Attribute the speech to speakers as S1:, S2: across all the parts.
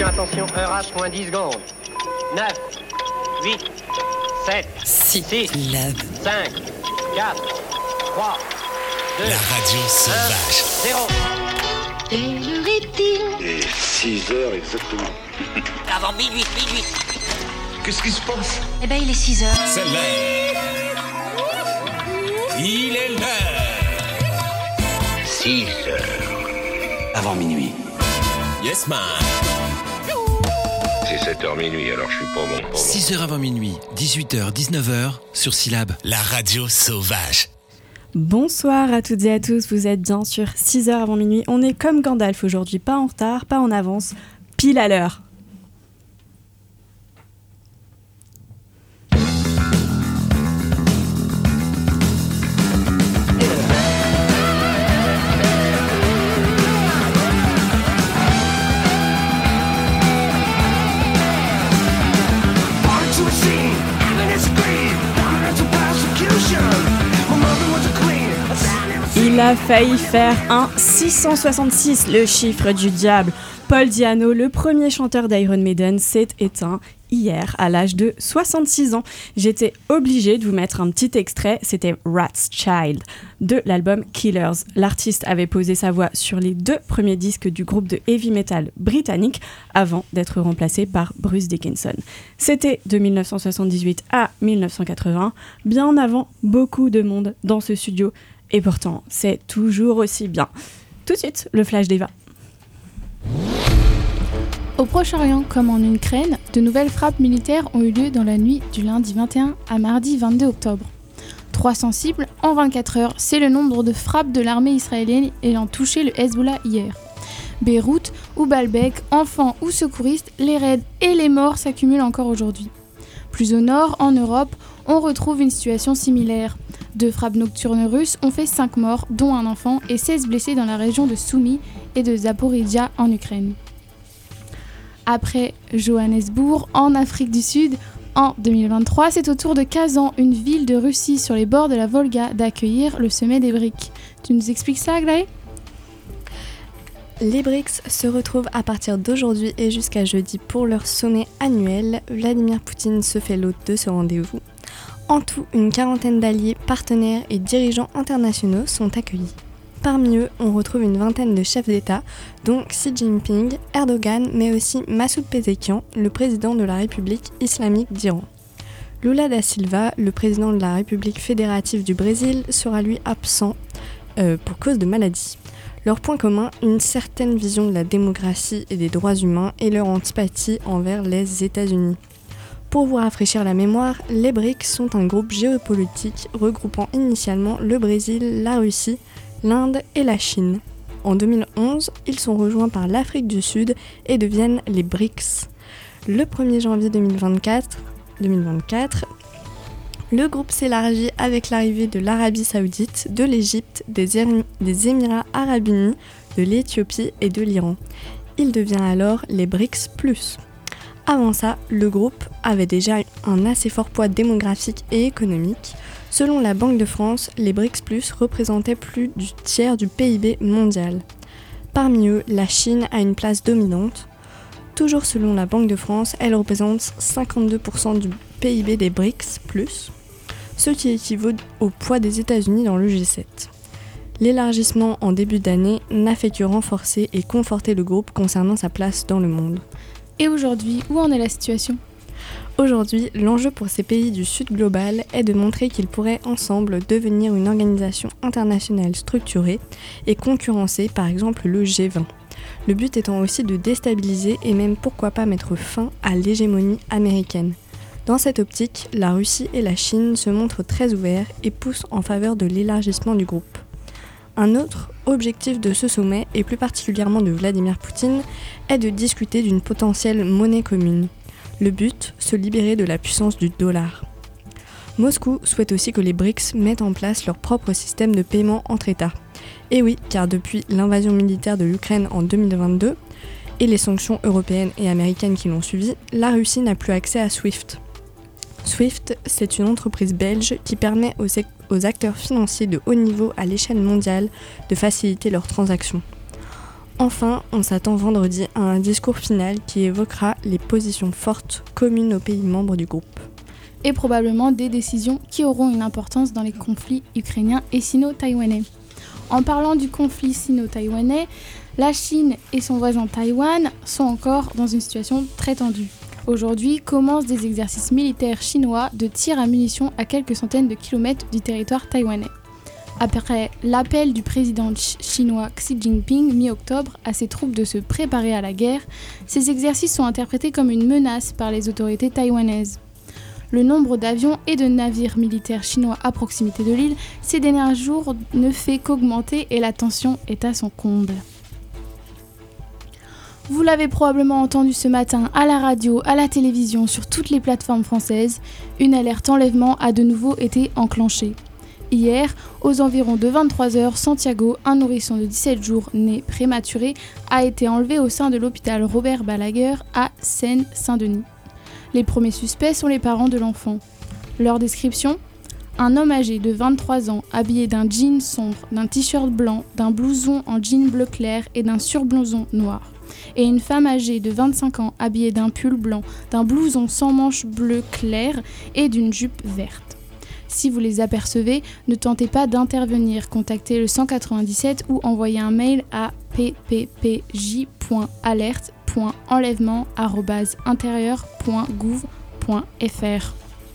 S1: attention, heure à point 10 secondes. 9, 8, 7, 6, 5, 4, 3, 2,
S2: la radio sauvage.
S1: 0.
S3: Quelle heure est-il ?
S4: Et 6 heures exactement.
S5: Avant minuit.
S4: Qu'est-ce qui se passe ?
S3: Eh ben, il est 6 heures.
S2: C'est l'heure. Il est l'heure.
S4: 6 heures. Avant minuit.
S2: Yes, man.
S4: C'est 7h minuit, alors je suis pas bon.
S2: 6h avant minuit, 18h, 19h, sur Syllab, la radio sauvage.
S6: Bonsoir à toutes et à tous, vous êtes bien sur 6h avant minuit. On est comme Gandalf aujourd'hui, pas en retard, pas en avance, pile à l'heure. Il a failli faire un 666, le chiffre du diable. Paul Di'Anno, le premier chanteur d'Iron Maiden, s'est éteint hier à l'âge de 66 ans. J'étais obligée de vous mettre un petit extrait, c'était Rat's Child de l'album Killers. L'artiste avait posé sa voix sur les 2 premiers disques du groupe de heavy metal britannique avant d'être remplacé par Bruce Dickinson. C'était de 1978 à 1980, bien avant beaucoup de monde dans ce studio. Et pourtant, c'est toujours aussi bien. Tout de suite, le flash d'Eva.
S7: Au Proche-Orient, comme en Ukraine, de nouvelles frappes militaires ont eu lieu dans la nuit du lundi 21 à mardi 22 octobre. 300 cibles en 24 heures, c'est le nombre de frappes de l'armée israélienne ayant touché le Hezbollah hier. Beyrouth ou Baalbek, enfants ou secouristes, les raids et les morts s'accumulent encore aujourd'hui. Plus au nord, en Europe, on retrouve une situation similaire. 2 frappes nocturnes russes ont fait 5 morts, dont un enfant, et 16 blessés dans la région de Soumy et de Zaporizhia en Ukraine. Après Johannesburg, en Afrique du Sud, en 2023, c'est au tour de Kazan, une ville de Russie sur les bords de la Volga, d'accueillir le sommet des BRICS. Tu nous expliques ça, Aglaé ?
S6: Les BRICS se retrouvent à partir d'aujourd'hui et jusqu'à jeudi pour leur sommet annuel. Vladimir Poutine se fait l'hôte de ce rendez-vous. En tout, une quarantaine d'alliés, partenaires et dirigeants internationaux sont accueillis. Parmi eux, on retrouve une vingtaine de chefs d'État, dont Xi Jinping, Erdogan, mais aussi Massoud Pezeshkian, le président de la République islamique d'Iran. Lula da Silva, le président de la République fédérative du Brésil, sera lui absent pour cause de maladie. Leur point commun, une certaine vision de la démocratie et des droits humains et leur antipathie envers les États-Unis. Pour vous rafraîchir la mémoire, les BRICS sont un groupe géopolitique regroupant initialement le Brésil, la Russie, l'Inde et la Chine. En 2011, ils sont rejoints par l'Afrique du Sud et deviennent les BRICS. Le 1er janvier 2024, le groupe s'élargit avec l'arrivée de l'Arabie Saoudite, de l'Égypte, des Émirats Arabes Unis, de l'Éthiopie et de l'Iran. Il devient alors les BRICS+. Avant ça, le groupe avait déjà un assez fort poids démographique et économique. Selon la Banque de France, les BRICS+ représentaient plus du tiers du PIB mondial. Parmi eux, la Chine a une place dominante. Toujours selon la Banque de France, elle représente 52% du PIB des BRICS+, ce qui équivaut au poids des États-Unis dans le G7. L'élargissement en début d'année n'a fait que renforcer et conforter le groupe concernant sa place dans le monde.
S7: Et aujourd'hui, où en est la situation ?
S6: Aujourd'hui, l'enjeu pour ces pays du Sud global est de montrer qu'ils pourraient ensemble devenir une organisation internationale structurée et concurrencer par exemple le G20. Le but étant aussi de déstabiliser et même pourquoi pas mettre fin à l'hégémonie américaine. Dans cette optique, la Russie et la Chine se montrent très ouverts et poussent en faveur de l'élargissement du groupe. Un autre objectif de ce sommet, et plus particulièrement de Vladimir Poutine, est de discuter d'une potentielle monnaie commune. Le but, se libérer de la puissance du dollar. Moscou souhaite aussi que les BRICS mettent en place leur propre système de paiement entre États. Et oui, car depuis l'invasion militaire de l'Ukraine en 2022 et les sanctions européennes et américaines qui l'ont suivi, la Russie n'a plus accès à SWIFT. SWIFT, c'est une entreprise belge qui permet aux acteurs financiers de haut niveau à l'échelle mondiale de faciliter leurs transactions. Enfin, on s'attend vendredi à un discours final qui évoquera les positions fortes communes aux pays membres du groupe.
S7: Et probablement des décisions qui auront une importance dans les conflits ukrainiens et sino-taïwanais. En parlant du conflit sino-taïwanais, la Chine et son voisin Taïwan sont encore dans une situation très tendue. Aujourd'hui commencent des exercices militaires chinois de tir à munitions à quelques centaines de kilomètres du territoire taïwanais. Après l'appel du président chinois Xi Jinping mi-octobre à ses troupes de se préparer à la guerre, ces exercices sont interprétés comme une menace par les autorités taïwanaises. Le nombre d'avions et de navires militaires chinois à proximité de l'île ces derniers jours ne fait qu'augmenter et la tension est à son comble. Vous l'avez probablement entendu ce matin à la radio, à la télévision, sur toutes les plateformes françaises, une alerte enlèvement a de nouveau été enclenchée. Hier, aux environs de 23h, Santiago, un nourrisson de 17 jours né prématuré, a été enlevé au sein de l'hôpital Robert Balaguer à Seine-Saint-Denis. Les premiers suspects sont les parents de l'enfant. Leur description ? Un homme âgé de 23 ans, habillé d'un jean sombre, d'un t-shirt blanc, d'un blouson en jean bleu clair et d'un surblouson noir. Et une femme âgée de 25 ans, habillée d'un pull blanc, d'un blouson sans manches bleu clair et d'une jupe verte. Si vous les apercevez, ne tentez pas d'intervenir, contactez le 197 ou envoyez un mail à pppj.alerte.enlèvement@intérieur.gouv.fr.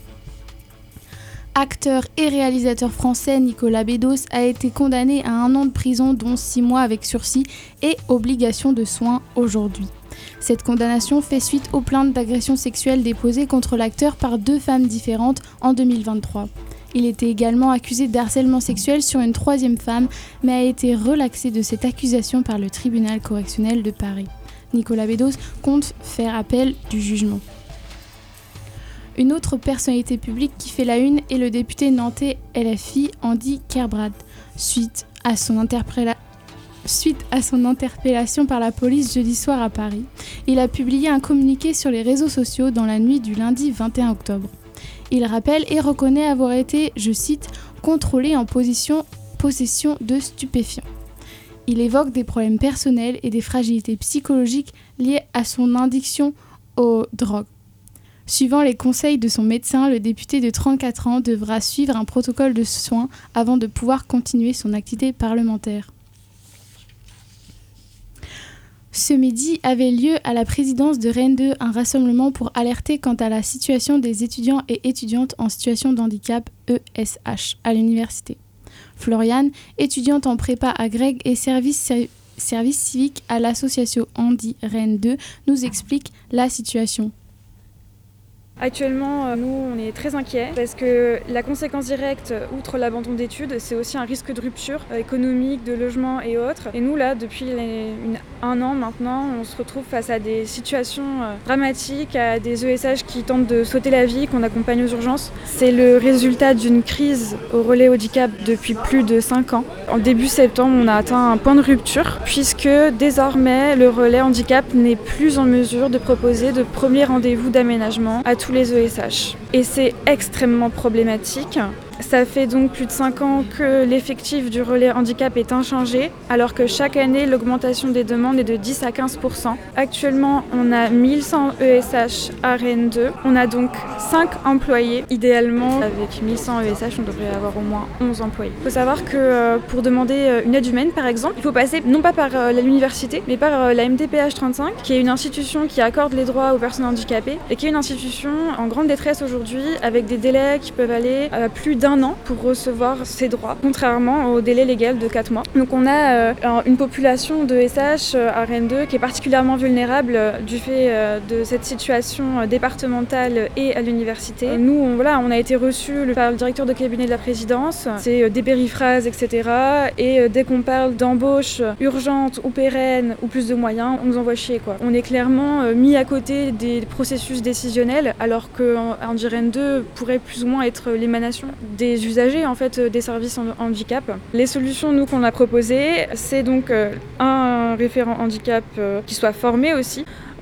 S7: Acteur et réalisateur français Nicolas Bedos a été condamné à 1 an de prison dont 6 mois avec sursis et obligation de soins aujourd'hui. Cette condamnation fait suite aux plaintes d'agression sexuelle déposées contre l'acteur par 2 femmes différentes en 2023. Il était également accusé d'harcèlement sexuel sur une 3e femme, mais a été relaxé de cette accusation par le tribunal correctionnel de Paris. Nicolas Bedos compte faire appel du jugement. Une autre personnalité publique qui fait la une est le député nantais LFI Andy Kerbrad, suite à son interpellation par la police jeudi soir à Paris. Il a publié un communiqué sur les réseaux sociaux dans la nuit du lundi 21 octobre. Il rappelle et reconnaît avoir été, je cite, « contrôlé en possession de stupéfiants ». Il évoque des problèmes personnels et des fragilités psychologiques liées à son addiction aux drogues. Suivant les conseils de son médecin, le député de 34 ans devra suivre un protocole de soins avant de pouvoir continuer son activité parlementaire. Ce midi avait lieu à la présidence de Rennes 2 un rassemblement pour alerter quant à la situation des étudiants et étudiantes en situation de handicap ESH à l'université. Floriane, étudiante en prépa à Greg et service civique à l'association Handi Rennes 2, nous explique la situation.
S5: Actuellement, nous, on est très inquiets parce que la conséquence directe, outre l'abandon d'études, c'est aussi un risque de rupture économique, de logement et autres. Et nous, là, depuis 1 an maintenant, on se retrouve face à des situations dramatiques, à des ESH qui tentent de sauter la vie, qu'on accompagne aux urgences. C'est le résultat d'une crise au relais handicap depuis plus de 5 ans. En début septembre, on a atteint un point de rupture puisque désormais, le relais handicap n'est plus en mesure de proposer de premiers rendez-vous d'aménagement à tous les ESH. Et c'est extrêmement problématique. Ça fait donc plus de 5 ans que l'effectif du relais handicap est inchangé, alors que chaque année, l'augmentation des demandes est de 10 à 15%. Actuellement, on a 1100 ESH à Rennes 2. On a donc 5 employés. Idéalement, avec 1100 ESH, on devrait avoir au moins 11 employés. Il faut savoir que pour demander une aide humaine, par exemple, il faut passer non pas par l'université, mais par la MDPH 35, qui est une institution qui accorde les droits aux personnes handicapées et qui est une institution en grande détresse aujourd'hui, avec des délais qui peuvent aller à plus d'1 an pour recevoir ses droits, contrairement au délai légal de 4 mois. Donc on a une population de SH à Rennes 2 qui est particulièrement vulnérable du fait de cette situation départementale et à l'université. Et nous, on a été reçus par le directeur de cabinet de la présidence, c'est des périphrases, etc. Et dès qu'on parle d'embauche urgente ou pérenne ou plus de moyens, on nous envoie chier, quoi. On est clairement mis à côté des processus décisionnels, alors que Handi Rennes 2 pourrait plus ou moins être l'émanation des usagers en fait des services en handicap. Les solutions nous qu'on a proposées, c'est donc un référent handicap qui soit formé aussi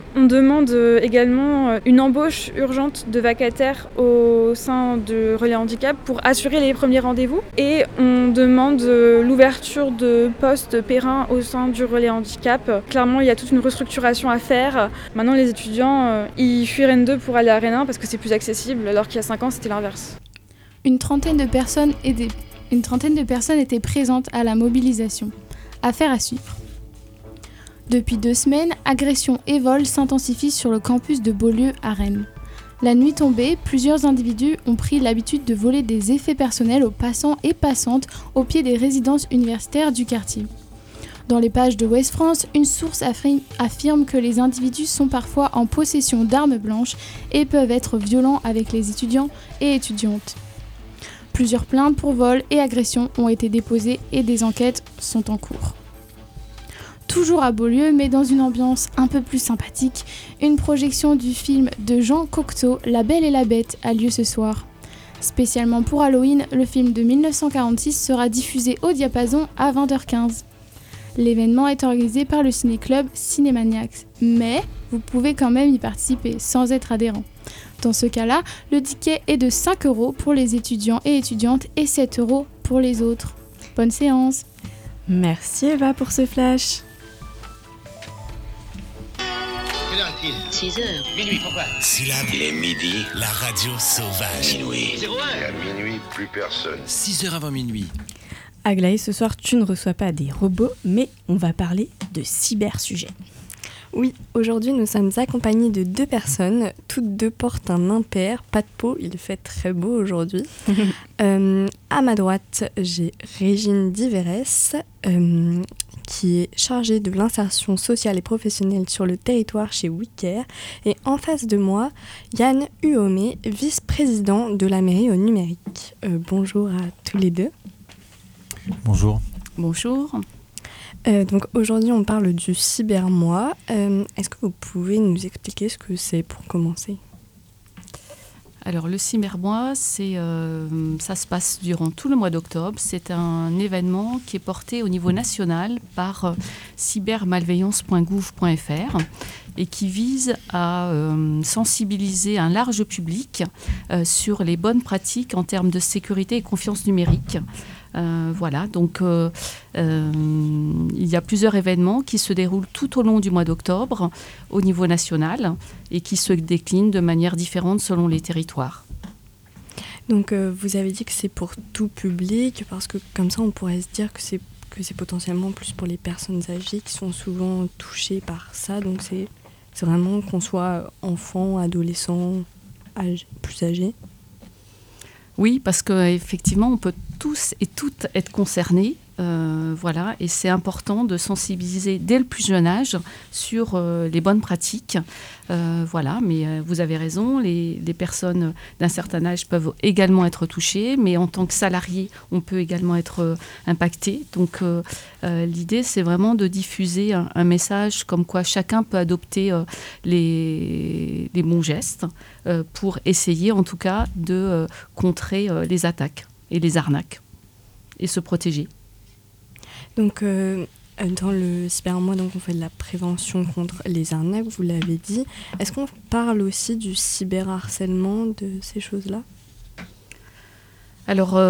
S5: On demande également une embauche urgente de vacataires au sein de Relais Handicap pour assurer les premiers rendez-vous. Et on demande l'ouverture de postes périns au sein du Relais Handicap. Clairement, il y a toute une restructuration à faire. Maintenant, les étudiants, ils fuient Rennes 2 pour aller à Rennes 1 parce que c'est plus accessible, alors qu'il y a 5 ans, c'était l'inverse.
S7: Une trentaine de personnes étaient présentes à la mobilisation. Affaire à suivre. Depuis 2 semaines, agressions et vols s'intensifient sur le campus de Beaulieu à Rennes. La nuit tombée, plusieurs individus ont pris l'habitude de voler des effets personnels aux passants et passantes au pied des résidences universitaires du quartier. Dans les pages de Ouest France, une source affirme que les individus sont parfois en possession d'armes blanches et peuvent être violents avec les étudiants et étudiantes. Plusieurs plaintes pour vol et agression ont été déposées et des enquêtes sont en cours. Toujours à Beaulieu, mais dans une ambiance un peu plus sympathique, une projection du film de Jean Cocteau, La Belle et la Bête, a lieu ce soir. Spécialement pour Halloween, le film de 1946 sera diffusé au diapason à 20h15. L'événement est organisé par le ciné-club Cinémaniacs, mais vous pouvez quand même y participer sans être adhérent. Dans ce cas-là, le ticket est de 5 € pour les étudiants et étudiantes et 7 € pour les autres. Bonne séance!
S8: Merci Eva pour ce flash.
S3: 6h.
S1: Minuit, pourquoi?
S2: Syllabe.
S4: Il est midi.
S2: La radio sauvage.
S4: Minuit.
S1: 01.
S4: Et à minuit, plus personne.
S2: 6h avant minuit.
S8: Aglaé, ce soir, tu ne reçois pas des robots, mais on va parler de cyber-sujets.
S6: Oui, aujourd'hui nous sommes accompagnés de 2 personnes. Toutes 2 portent un impair, pas de peau, il fait très beau aujourd'hui. À ma droite, j'ai Régine Diverès, qui est chargée de l'insertion sociale et professionnelle sur le territoire chez WeCare. Et en face de moi, Yann Huomé, vice-président de la mairie au numérique. Bonjour à tous les 2.
S9: Bonjour.
S7: Bonjour.
S6: Donc aujourd'hui on parle du cybermois. Est-ce que vous pouvez nous expliquer ce que c'est pour commencer ?
S10: Alors le cybermois, ça se passe durant tout le mois d'octobre. C'est un événement qui est porté au niveau national par cybermalveillance.gouv.fr et qui vise à sensibiliser un large public sur les bonnes pratiques en termes de sécurité et confiance numérique. Voilà, donc il y a plusieurs événements qui se déroulent tout au long du mois d'octobre au niveau national et qui se déclinent de manière différente selon les territoires.
S6: Donc vous avez dit que c'est pour tout public, parce que comme ça on pourrait se dire que c'est potentiellement plus pour les personnes âgées qui sont souvent touchées par ça, donc c'est vraiment qu'on soit enfant, adolescent, plus âgé.
S10: Oui, parce qu'effectivement, on peut tous et toutes être concernés. Voilà, et c'est important de sensibiliser dès le plus jeune âge sur les bonnes pratiques. Voilà, mais vous avez raison, les personnes d'un certain âge peuvent également être touchées, mais en tant que salarié, on peut également être impacté. Donc l'idée, c'est vraiment de diffuser un message comme quoi chacun peut adopter les bons gestes pour essayer en tout cas de contrer les attaques et les arnaques et se protéger.
S6: Donc, dans le cybermois, donc on fait de la prévention contre les arnaques, vous l'avez dit. Est-ce qu'on parle aussi du cyberharcèlement, de ces choses-là ?
S10: Alors,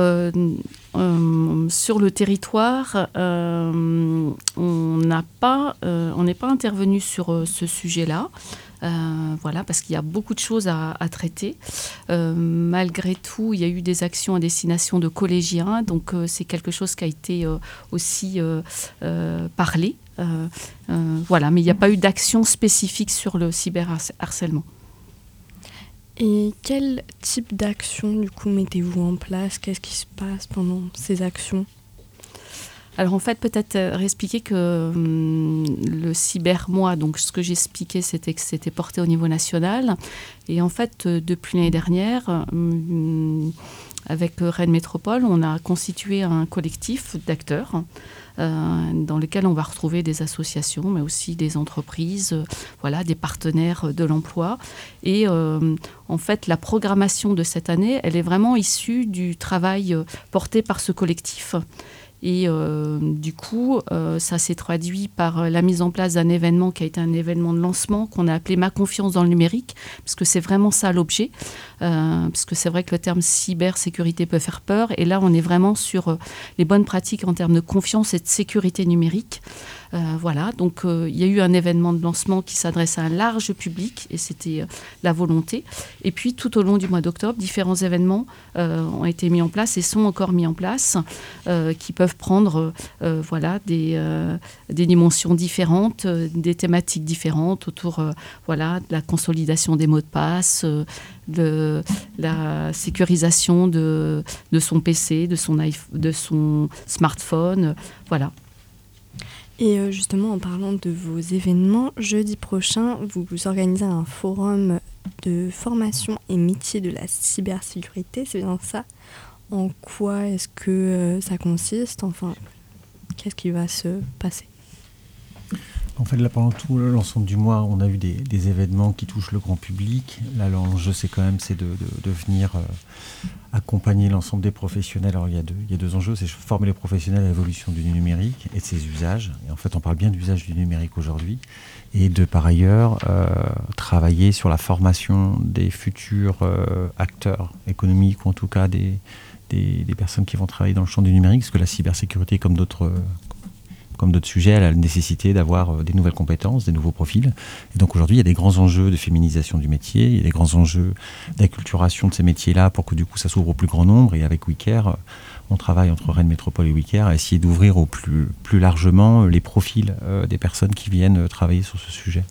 S10: sur le territoire, on n'est pas intervenu sur ce sujet-là. Voilà, parce qu'il y a beaucoup de choses à traiter. Malgré tout, il y a eu des actions à destination de collégiens, donc c'est quelque chose qui a été aussi parlé. Voilà, mais il n'y a pas eu d'action spécifique sur le cyberharcèlement.
S6: Et quel type d'action, du coup, mettez-vous en place ? Qu'est-ce qui se passe pendant ces actions ?
S10: Alors en fait, peut-être réexpliquer que le cybermois, donc ce que j'expliquais, c'était que c'était porté au niveau national. Et en fait, depuis l'année dernière, avec Rennes Métropole, on a constitué un collectif d'acteurs dans lequel on va retrouver des associations, mais aussi des entreprises, voilà, des partenaires de l'emploi. Et en fait, la programmation de cette année, elle est vraiment issue du travail porté par ce collectif. Et du coup, ça s'est traduit par la mise en place d'un événement qui a été un événement de lancement qu'on a appelé Ma confiance dans le numérique, parce que c'est vraiment ça l'objet, parce que c'est vrai que le terme cybersécurité peut faire peur, et là on est vraiment sur les bonnes pratiques en termes de confiance et de sécurité numérique. Voilà, donc il y a eu un événement de lancement qui s'adresse à un large public, et c'était la volonté. Et puis tout au long du mois d'octobre, différents événements ont été mis en place et sont encore mis en place, qui peuvent prendre des dimensions différentes, des thématiques différentes autour de la consolidation des mots de passe, de la sécurisation de son PC, de son smartphone, voilà.
S6: Et justement, en parlant de vos événements, jeudi prochain, vous organisez un forum de formation et métier de la cybersécurité, c'est bien ça? En quoi est-ce que ça consiste? Enfin, qu'est-ce qui va se passer?
S9: En fait, là, pendant tout l'ensemble du mois, on a eu des événements qui touchent le grand public. Là, l'enjeu, c'est de venir accompagner l'ensemble des professionnels. Alors, il y a deux enjeux. C'est former les professionnels à l'évolution du numérique et de ses usages. Et en fait, on parle bien d'usage du numérique aujourd'hui. Et par ailleurs, travailler sur la formation des futurs acteurs économiques, ou en tout cas des personnes qui vont travailler dans le champ du numérique, parce que la cybersécurité, comme d'autres sujets, elle a la nécessité d'avoir des nouvelles compétences, des nouveaux profils. Et donc aujourd'hui, il y a des grands enjeux de féminisation du métier, il y a des grands enjeux d'acculturation de ces métiers-là pour que du coup ça s'ouvre au plus grand nombre. Et avec WeCare, on travaille entre Rennes Métropole et WeCare à essayer d'ouvrir au plus largement les profils des personnes qui viennent travailler sur ce sujet.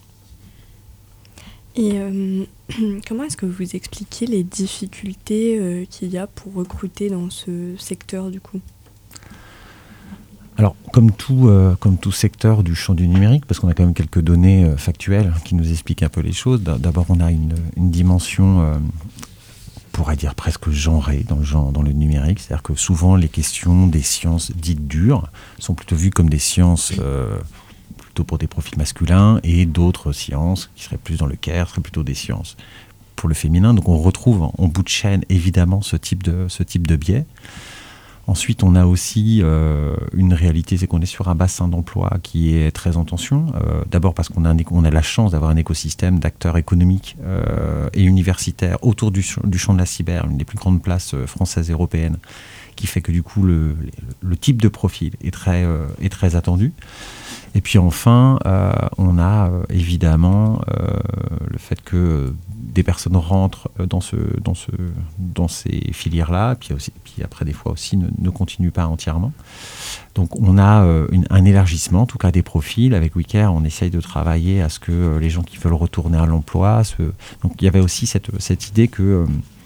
S6: Et comment est-ce que vous expliquez les difficultés qu'il y a pour recruter dans ce secteur du coup ?
S9: Alors, comme tout secteur du champ du numérique, parce qu'on a quand même quelques données factuelles qui nous expliquent un peu les choses. D'abord, on a une dimension, on pourrait dire presque genrée dans le numérique. C'est-à-dire que souvent, les questions des sciences dites dures sont plutôt vues comme des sciences plutôt pour des profils masculins, et d'autres sciences qui seraient plus dans le care seraient plutôt des sciences pour le féminin. Donc, on retrouve en bout de chaîne, évidemment, ce type de biais. Ensuite, on a aussi une réalité, c'est qu'on est sur un bassin d'emploi qui est très en tension. D'abord parce qu'on a la chance d'avoir un écosystème d'acteurs économiques et universitaires autour du champ de la cyber, une des plus grandes places françaises et européennes, qui fait que du coup le type de profil est très attendu. Et puis enfin, on a évidemment le fait que des personnes rentrent dans ces filières-là, puis après des fois aussi ne continuent pas entièrement. Donc on a un élargissement, en tout cas des profils. Avec WeCare, on essaye de travailler à ce que les gens qui veulent retourner à l'emploi... Donc il y avait aussi cette idée que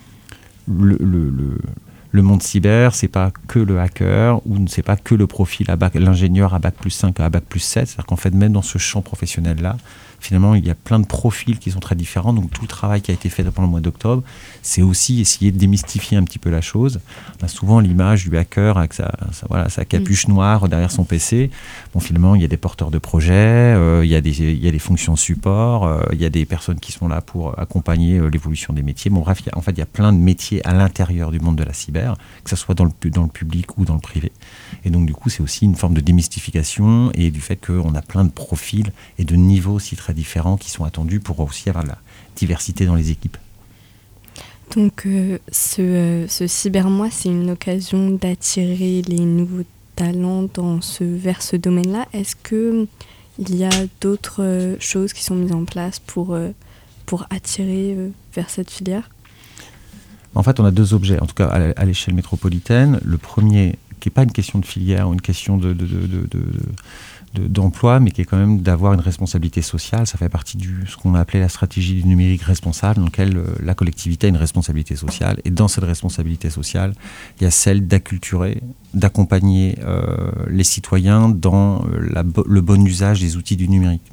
S9: le monde cyber, c'est pas que le hacker, ou c'est pas que le profil l'ingénieur à bac plus 5 à bac plus 7. C'est-à-dire qu'en fait, même dans ce champ professionnel-là, finalement, il y a plein de profils qui sont très différents. Donc tout le travail qui a été fait pendant le mois d'octobre, c'est aussi essayer de démystifier un petit peu la chose. On a souvent l'image du hacker avec sa capuche noire derrière son PC. Bon, finalement, il y a des porteurs de projets, il y a des fonctions support, il y a des personnes qui sont là pour accompagner l'évolution des métiers. Bon, bref, il y a plein de métiers à l'intérieur du monde de la cyber, que ce soit dans le public ou dans le privé. Et donc, du coup, c'est aussi une forme de démystification et du fait qu'on a plein de profils et de niveaux aussi très différents qui sont attendus pour aussi avoir de la diversité dans les équipes.
S6: Donc ce cybermois, c'est une occasion d'attirer les nouveaux talents vers ce domaine-là. Est-ce qu'il y a d'autres choses qui sont mises en place pour attirer vers cette filière ?
S9: En fait, on a deux objets, en tout cas à l'échelle métropolitaine. Le premier, qui n'est pas une question de filière ou une question d'emploi, mais qui est quand même d'avoir une responsabilité sociale. Ça fait partie de ce qu'on a appelé la stratégie du numérique responsable, dans laquelle la collectivité a une responsabilité sociale. Et dans cette responsabilité sociale, il y a celle d'acculturer, d'accompagner les citoyens dans le bon usage des outils du numérique.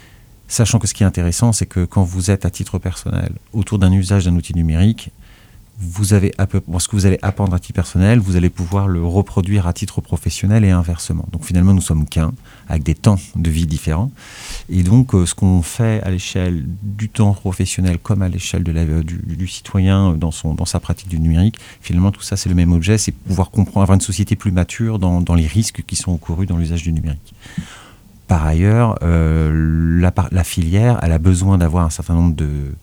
S9: Sachant que ce qui est intéressant, c'est que quand vous êtes à titre personnel autour d'un usage d'un outil numérique, ce que vous allez apprendre à titre personnel, vous allez pouvoir le reproduire à titre professionnel et inversement. Donc finalement, nous sommes qu'un, avec des temps de vie différents. Et donc, ce qu'on fait à l'échelle du temps professionnel comme à l'échelle du citoyen dans sa pratique du numérique, finalement, tout ça, c'est le même objet, c'est pouvoir comprendre, avoir une société plus mature dans les risques qui sont encourus dans l'usage du numérique. Par ailleurs, la filière, elle a besoin d'avoir un certain nombre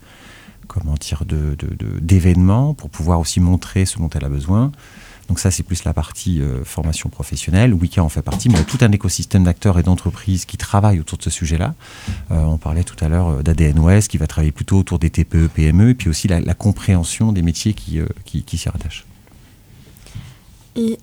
S9: d'événements pour pouvoir aussi montrer ce dont elle a besoin. Donc ça, c'est plus la partie formation professionnelle. Wika en fait partie, mais il y a tout un écosystème d'acteurs et d'entreprises qui travaillent autour de ce sujet-là. On parlait tout à l'heure d'ADN Ouest, qui va travailler plutôt autour des TPE, PME, et puis aussi la compréhension des métiers qui s'y rattachent.
S6: Et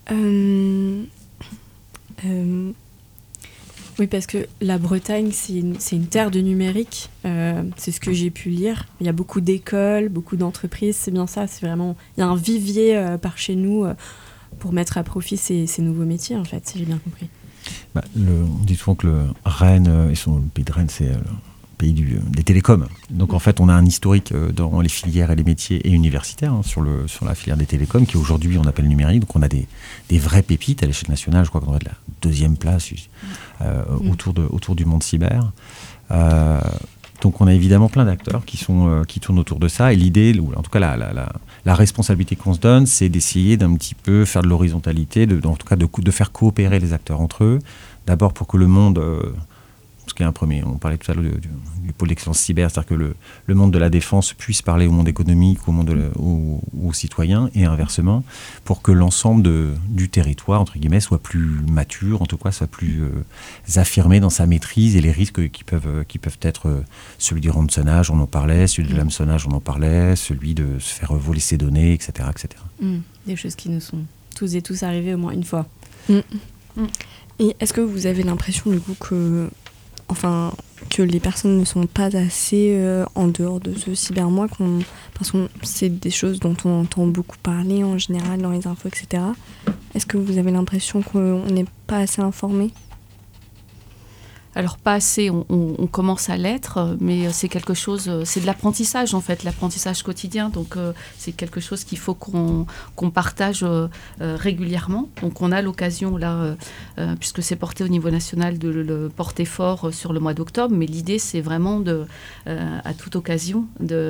S6: oui, parce que la Bretagne, c'est une terre de numérique. C'est ce que j'ai pu lire. Il y a beaucoup d'écoles, beaucoup d'entreprises. C'est bien ça. C'est vraiment, il y a un vivier par chez nous pour mettre à profit ces nouveaux métiers, en fait, si j'ai bien compris.
S9: On dit souvent que Rennes, le pays de Rennes, c'est le pays des télécoms. Donc en fait, on a un historique dans les filières et les métiers et universitaires sur la filière des télécoms, qui aujourd'hui on appelle numérique. Donc on a des vraies pépites à l'échelle nationale. Je crois qu'on a de la 2e place autour du monde cyber. Donc on a évidemment plein d'acteurs qui tournent autour de ça. Et l'idée, ou en tout cas la responsabilité qu'on se donne, c'est d'essayer d'un petit peu faire de l'horizontalité, en tout cas de faire coopérer les acteurs entre eux. D'abord pour que le monde... ce qui est un premier, on parlait tout à l'heure du pôle d'excellence cyber, c'est-à-dire que le monde de la défense puisse parler au monde économique, aux citoyens, et inversement, pour que l'ensemble du territoire, entre guillemets, soit plus mature, en tout cas soit plus affirmé dans sa maîtrise, et les risques qui peuvent être celui du rançonnage, on en parlait, celui de l'hameçonnage, on en parlait, celui de se faire voler ses données, etc. etc.
S6: Des choses qui nous sont tous et tous arrivées au moins une fois. Et est-ce que vous avez l'impression du coup que les personnes ne sont pas assez en dehors de ce cybermois, parce que c'est des choses dont on entend beaucoup parler en général dans les infos, etc. Est-ce que vous avez l'impression qu'on n'est pas assez informé ?
S10: Alors pas assez, on commence à l'être, mais c'est quelque chose, c'est de l'apprentissage en fait, l'apprentissage quotidien. Donc c'est quelque chose qu'il faut qu'on partage régulièrement. Donc on a l'occasion là, puisque c'est porté au niveau national, de le porter fort sur le mois d'octobre. Mais l'idée c'est vraiment à toute occasion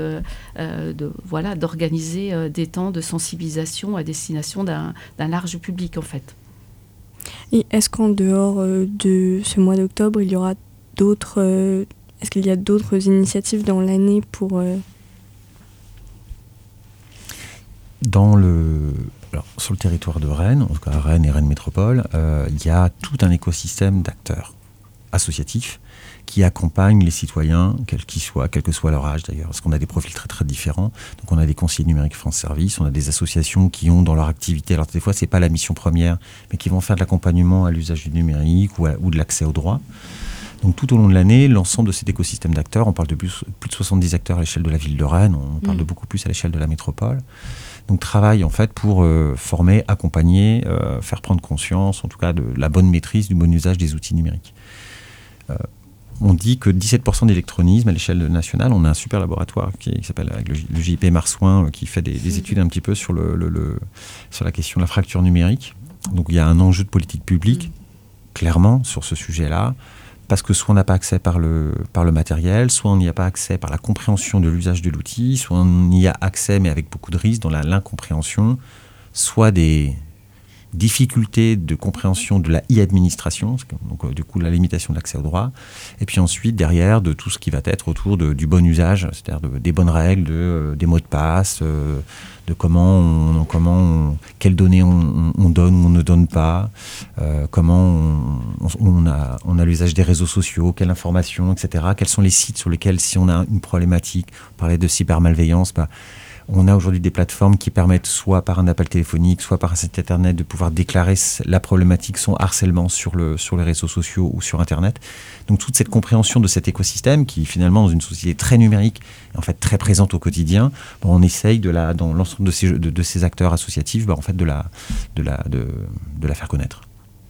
S10: d'organiser des temps de sensibilisation à destination d'un large public en fait.
S6: Et est-ce qu'en dehors de ce mois d'octobre, il y aura est-ce qu'il y a d'autres initiatives dans l'année pour...
S9: Sur le territoire de Rennes, en tout cas Rennes et Rennes Métropole, il y a tout un écosystème d'acteurs associatifs qui accompagnent les citoyens, quel que soit leur âge d'ailleurs, parce qu'on a des profils très très différents. Donc on a des conseillers numériques France Service, on a des associations qui ont dans leur activité, alors des fois c'est pas la mission première, mais qui vont faire de l'accompagnement à l'usage du numérique ou de l'accès aux droits. Donc tout au long de l'année, l'ensemble de cet écosystème d'acteurs, on parle de plus de 70 acteurs à l'échelle de la ville de Rennes, on parle de beaucoup plus à l'échelle de la métropole. Donc travaille en fait pour former, accompagner, faire prendre conscience, en tout cas de la bonne maîtrise, du bon usage des outils numériques. On dit que 17% d'électronisme à l'échelle nationale. On a un super laboratoire qui s'appelle avec le JIP Marsouin qui fait des études un petit peu sur la question de la fracture numérique. Donc il y a un enjeu de politique publique, clairement, sur ce sujet-là, parce que soit on n'a pas accès par le matériel, soit on n'y a pas accès par la compréhension de l'usage de l'outil, soit on y a accès mais avec beaucoup de risques dans l'incompréhension, soit des difficultés de compréhension de la e-administration, donc du coup la limitation de l'accès aux droits, et puis ensuite derrière de tout ce qui va être autour du bon usage, c'est-à-dire des bonnes règles, des mots de passe, de quelles données on donne ou on ne donne pas, comment on a l'usage des réseaux sociaux, quelle information, etc. Quels sont les sites sur lesquels, si on a une problématique, on parlait de cybermalveillance, on a aujourd'hui des plateformes qui permettent, soit par un appel téléphonique, soit par un site internet, de pouvoir déclarer la problématique, son harcèlement sur les réseaux sociaux ou sur Internet. Donc toute cette compréhension de cet écosystème qui, finalement, dans une société très numérique, est en fait très présente au quotidien, on essaye dans l'ensemble de ces acteurs associatifs, en fait, de la faire connaître.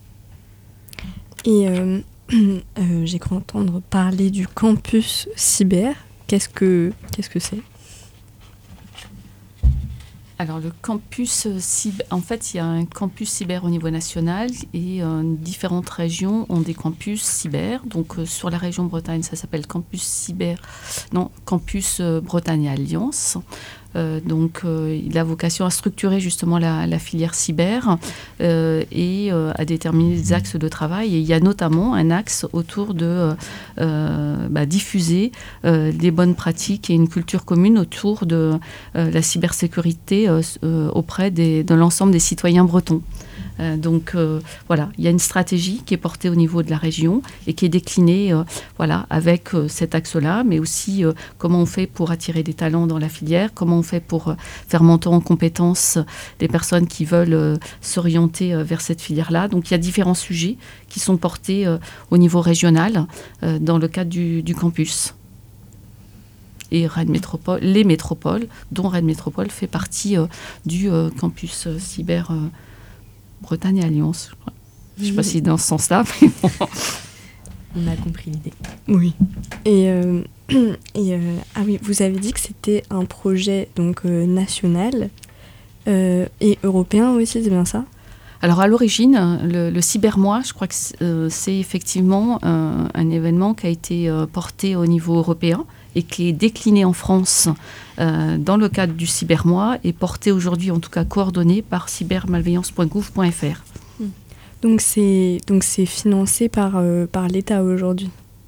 S6: Et j'ai cru entendre parler du campus cyber. Qu'est-ce que c'est ?
S10: Alors le campus cyber, en fait il y a un campus cyber au niveau national et différentes régions ont des campus cyber. Donc sur la région Bretagne ça s'appelle campus Bretagne Alliance. Il a vocation à structurer justement la filière cyber et à déterminer des axes de travail. Et il y a notamment un axe autour de diffuser des bonnes pratiques et une culture commune autour de la cybersécurité auprès de l'ensemble des citoyens bretons. Il y a une stratégie qui est portée au niveau de la région et qui est déclinée avec cet axe-là, mais aussi comment on fait pour attirer des talents dans la filière, comment on fait pour faire monter en compétences les personnes qui veulent s'orienter vers cette filière-là. Donc il y a différents sujets qui sont portés au niveau régional dans le cadre du campus. Et Rennes Métropole, les métropoles, dont Rennes Métropole fait partie du campus cyber Bretagne Alliance. Je ne sais pas si dans ce sens-là, mais bon.
S8: On a compris l'idée.
S6: Oui. Oui, vous avez dit que c'était un projet donc national et européen aussi, c'est bien ça ?
S10: Alors à l'origine, le Cybermois, je crois que c'est effectivement un événement qui a été porté au niveau européen et qui est décliné en France dans le cadre du Cybermois et porté aujourd'hui, en tout cas coordonné par cybermalveillance.gouv.fr.
S6: Donc c'est financé par l'État aujourd'hui.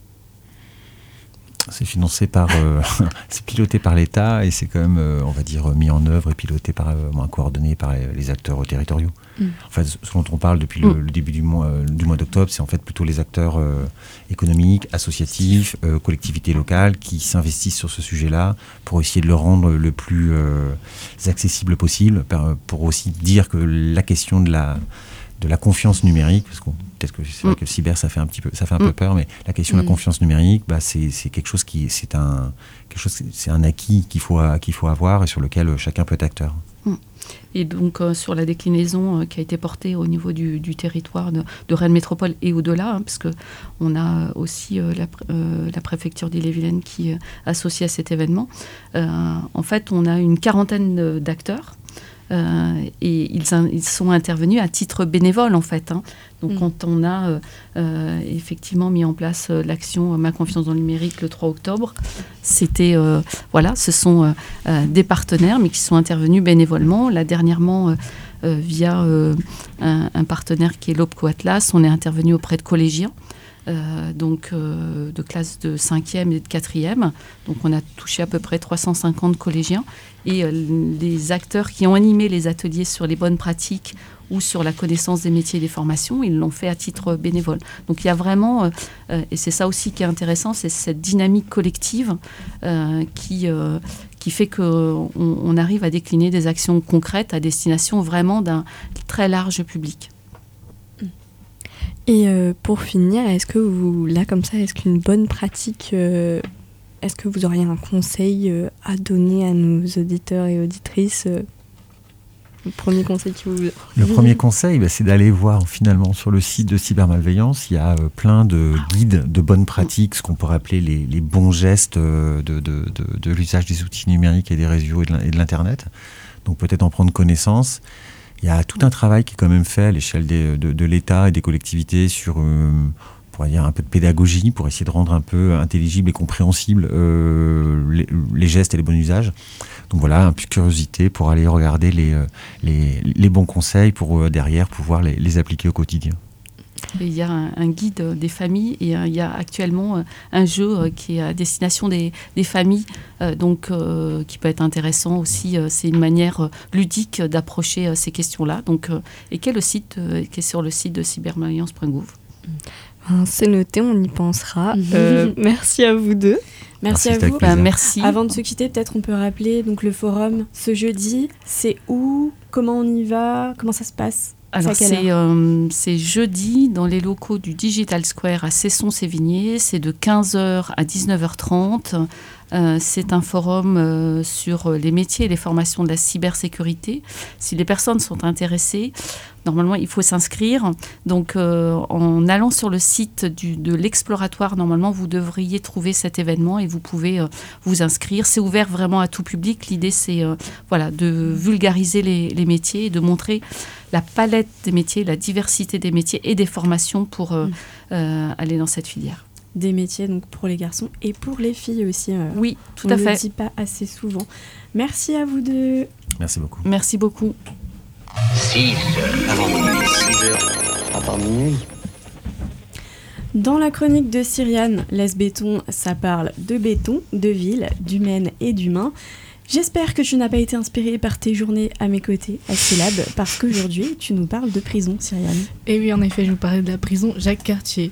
S9: C'est financé c'est piloté par l'État et c'est quand même, on va dire, mis en œuvre et piloté coordonné par les acteurs territoriaux. En fait, ce dont on parle depuis le début du mois d'octobre, c'est en fait plutôt les acteurs économiques, associatifs, collectivités locales qui s'investissent sur ce sujet-là pour essayer de le rendre le plus accessible possible, pour aussi dire que la question de la confiance numérique, parce que peut-être que c'est vrai que le cyber ça fait un peu peur, mais la question de la confiance numérique, c'est quelque chose c'est un acquis qu'il faut avoir et sur lequel chacun peut être acteur.
S10: Et donc sur la déclinaison qui a été portée au niveau du territoire de Rennes Métropole et au-delà, parce que on a aussi la préfecture d'Ille-et-Vilaine qui est associée à cet événement. En fait, on a une quarantaine d'acteurs. Et ils sont intervenus à titre bénévole en fait. Donc quand on a effectivement mis en place l'action Ma confiance dans le numérique le 3 octobre, c'était ce sont des partenaires mais qui sont intervenus bénévolement. Là dernièrement via un partenaire qui est l'OPCO Atlas, on est intervenu auprès de collégiens. De classe de 5e et de 4e. Donc on a touché à peu près 350 collégiens. Et les acteurs qui ont animé les ateliers sur les bonnes pratiques ou sur la connaissance des métiers et des formations, ils l'ont fait à titre bénévole. Donc il y a vraiment, et c'est ça aussi qui est intéressant, c'est cette dynamique collective qui fait qu'on arrive à décliner des actions concrètes à destination vraiment d'un très large public.
S6: Et pour finir, est-ce qu'une bonne pratique, est-ce que vous auriez un conseil à donner à nos auditeurs et auditrices Le premier conseil que vous...
S9: Le premier conseil, c'est d'aller voir finalement sur le site de Cybermalveillance, il y a plein de guides de bonnes pratiques, ce qu'on pourrait appeler les bons gestes de l'usage des outils numériques et des réseaux et de l'Internet. Donc peut-être en prendre connaissance. Il y a tout un travail qui est quand même fait à l'échelle de l'État et des collectivités sur, on pourrait dire, un peu de pédagogie pour essayer de rendre un peu intelligible et compréhensible les gestes et les bons usages. Donc voilà, un peu de curiosité pour aller regarder les bons conseils pour derrière pouvoir les appliquer au quotidien.
S10: Il y a un guide des familles et il y a actuellement un jeu qui est à destination des familles, qui peut être intéressant aussi. C'est une manière ludique d'approcher ces questions-là. Et qui est sur le site de cybermalveillance.gouv.
S6: C'est noté, on y pensera. Merci à vous deux.
S8: Merci à vous.
S10: Merci.
S8: Avant de se quitter, peut-être on peut rappeler donc le forum ce jeudi. C'est où ? Comment on y va ? Comment ça se passe ?
S10: Alors c'est jeudi dans les locaux du Digital Square à Cesson-Sévigné. C'est de 15h à 19h30. C'est un forum sur les métiers et les formations de la cybersécurité. Si les personnes sont intéressées normalement, il faut s'inscrire. Donc, en allant sur le site de l'exploratoire, normalement, vous devriez trouver cet événement et vous pouvez vous inscrire. C'est ouvert vraiment à tout public. L'idée, c'est de vulgariser les métiers et de montrer la palette des métiers, la diversité des métiers et des formations pour aller dans cette filière.
S8: Des métiers donc pour les garçons et pour les filles aussi.
S10: Oui, tout à fait.
S8: On ne le dit pas assez souvent. Merci à vous deux.
S9: Merci beaucoup.
S10: Merci beaucoup.
S4: 6 heures avant minuit. 6 heures avant minuit.
S8: Dans la chronique de Cyriane, Laisse Béton, ça parle de béton, de ville, d'humaine et d'humain. J'espère que tu n'as pas été inspirée par tes journées à mes côtés à Syllab, parce qu'aujourd'hui, tu nous parles de prison, Cyriane.
S11: Et oui, en effet, je vous parlais de la prison Jacques Cartier.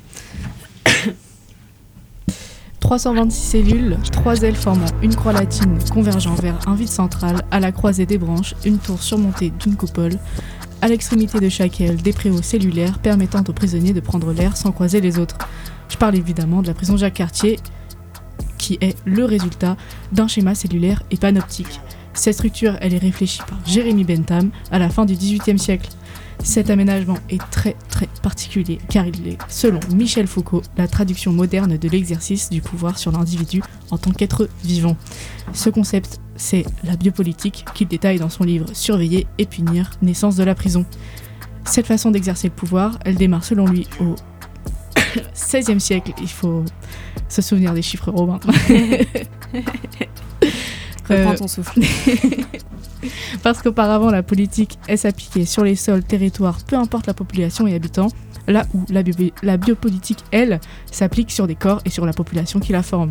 S11: 326 cellules, 3 ailes formant une croix latine convergeant vers un vide central, à la croisée des branches, une tour surmontée d'une coupole. À l'extrémité de chaque aile, des préaux cellulaires permettant aux prisonniers de prendre l'air sans croiser les autres. Je parle évidemment de la prison Jacques Cartier, qui est le résultat d'un schéma cellulaire et panoptique. Cette structure, elle est réfléchie par Jérémy Bentham à la fin du XVIIIe siècle. Cet aménagement est très très particulier car il est, selon Michel Foucault, la traduction moderne de l'exercice du pouvoir sur l'individu en tant qu'être vivant. Ce concept, c'est la biopolitique qu'il détaille dans son livre Surveiller et punir, naissance de la prison. Cette façon d'exercer le pouvoir, elle démarre selon lui au XVIe siècle. Il faut se souvenir des chiffres romains.
S8: Reprends ton souffle.
S11: Parce qu'auparavant, la politique, elle s'appliquait sur les sols, territoires, peu importe la population et habitants, là où la biopolitique, elle, s'applique sur des corps et sur la population qu'il forme.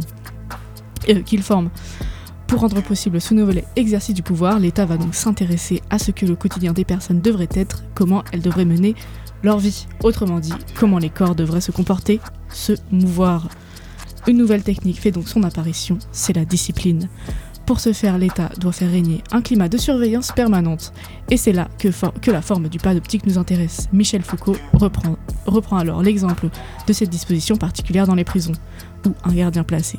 S11: Pour rendre possible ce nouvel exercice du pouvoir, l'État va donc s'intéresser à ce que le quotidien des personnes devrait être, comment elles devraient mener leur vie. Autrement dit, comment les corps devraient se comporter, se mouvoir. Une nouvelle technique fait donc son apparition, c'est la discipline. Pour ce faire, l'État doit faire régner un climat de surveillance permanente. Et c'est là que la forme du panoptique nous intéresse. Michel Foucault reprend alors l'exemple de cette disposition particulière dans les prisons, où un gardien placé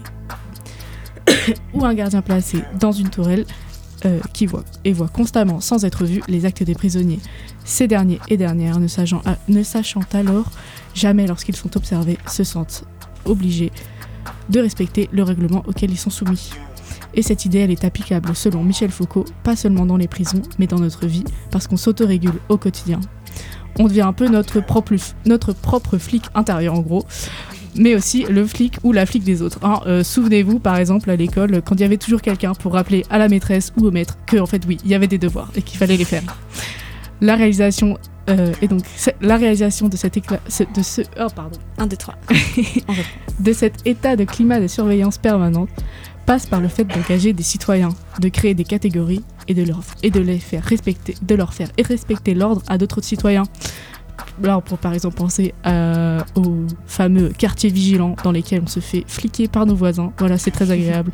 S11: dans une tourelle voit constamment, sans être vu, les actes des prisonniers. Ces derniers et dernières, ne sachant alors jamais lorsqu'ils sont observés, se sentent obligés de respecter le règlement auquel ils sont soumis. Et cette idée, elle est applicable, selon Michel Foucault, pas seulement dans les prisons, mais dans notre vie, parce qu'on s'autorégule au quotidien. On devient un peu notre propre flic intérieur, en gros, mais aussi le flic ou la flic des autres. Souvenez-vous, par exemple, à l'école, quand il y avait toujours quelqu'un pour rappeler à la maîtresse ou au maître que, en fait, oui, il y avait des devoirs et qu'il fallait les faire. La réalisation de cet de cet état de climat de surveillance permanente passe par le fait d'engager des citoyens, de créer des catégories et de leur faire respecter l'ordre à d'autres citoyens. Alors, pour par exemple penser aux fameux quartiers vigilants dans lesquels on se fait fliquer par nos voisins. Voilà, c'est très agréable.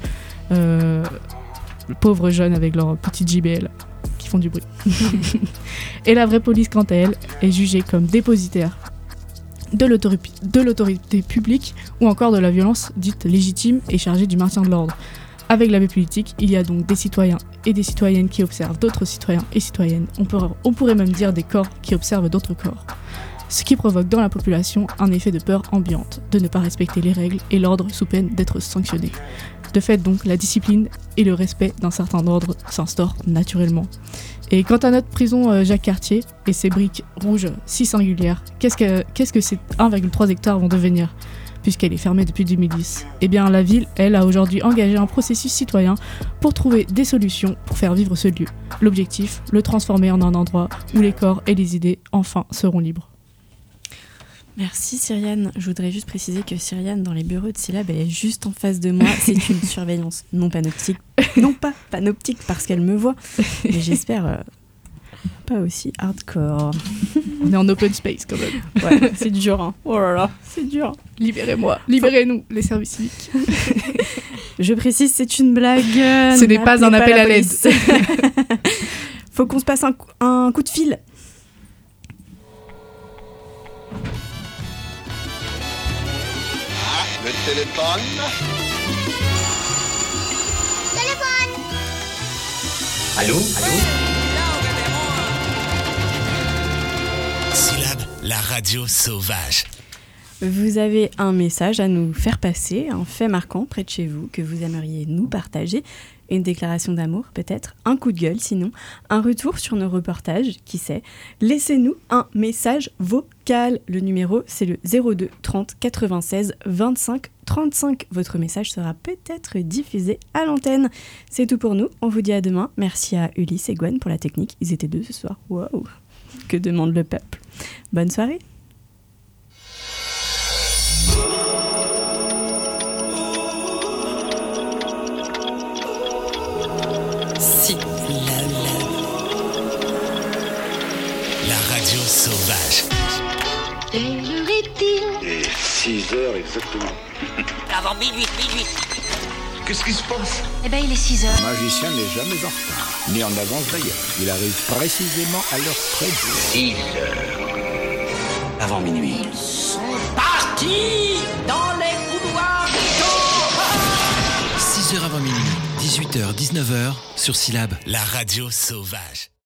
S11: Pauvres jeunes avec leurs petites JBL qui font du bruit. Et la vraie police, quant à elle, est jugée comme dépositaire de l'autorité publique ou encore de la violence dite légitime et chargée du maintien de l'ordre. Avec la politique, il y a donc des citoyens et des citoyennes qui observent d'autres citoyens et citoyennes. On pourrait même dire des corps qui observent d'autres corps. Ce qui provoque dans la population un effet de peur ambiante, de ne pas respecter les règles et l'ordre sous peine d'être sanctionné. De fait donc, la discipline et le respect d'un certain ordre s'instaurent naturellement. Et quant à notre prison Jacques Cartier et ses briques rouges si singulières, qu'est-ce que ces 1,3 hectares vont devenir, puisqu'elle est fermée depuis 2010 ? Eh bien, la ville, elle, a aujourd'hui engagé un processus citoyen pour trouver des solutions pour faire vivre ce lieu. L'objectif, le transformer en un endroit où les corps et les idées, enfin, seront libres.
S8: Merci Cyriane. Je voudrais juste préciser que Cyriane, dans les bureaux de Syllab, elle est juste en face de moi. C'est une surveillance non panoptique. Non pas panoptique parce qu'elle me voit, mais j'espère pas aussi hardcore.
S11: On est en open space quand même.
S8: Ouais, c'est dur, hein. Oh là là, c'est dur.
S11: Libérez-moi, libérez-nous, les services civiques.
S8: Je précise, c'est une blague.
S11: Ce n'est pas un appel à l'aide.
S8: Faut qu'on se passe un coup de fil.
S4: Le téléphone.
S1: Allô ?
S2: la radio sauvage.
S8: Vous avez un message à nous faire passer, un fait marquant près de chez vous que vous aimeriez nous partager, une déclaration d'amour peut-être, un coup de gueule sinon, un retour sur nos reportages, qui sait. Laissez-nous un message vocal. Le numéro c'est le 02 30 96 25 35. Votre message sera peut-être diffusé à l'antenne. C'est tout pour nous, on vous dit à demain. Merci à Ulysse et Gwen pour la technique, ils étaient 2 ce soir. Waouh, que demande le peuple. Bonne soirée.
S2: La radio sauvage.
S3: Quelle heure est-il?
S12: Et 6 heures exactement.
S1: Avant minuit.
S12: Qu'est-ce qui se passe?
S3: Eh ben, il est 6 heures.
S13: Le magicien n'est jamais en retard, ni en avance d'ailleurs. Il arrive précisément à l'heure prévue.
S4: 6 heures. Avant minuit.
S1: Ils sont partis dans les couloirs du temps.
S2: 6h avant minuit, 18h, 19h, sur Syllab, la radio sauvage.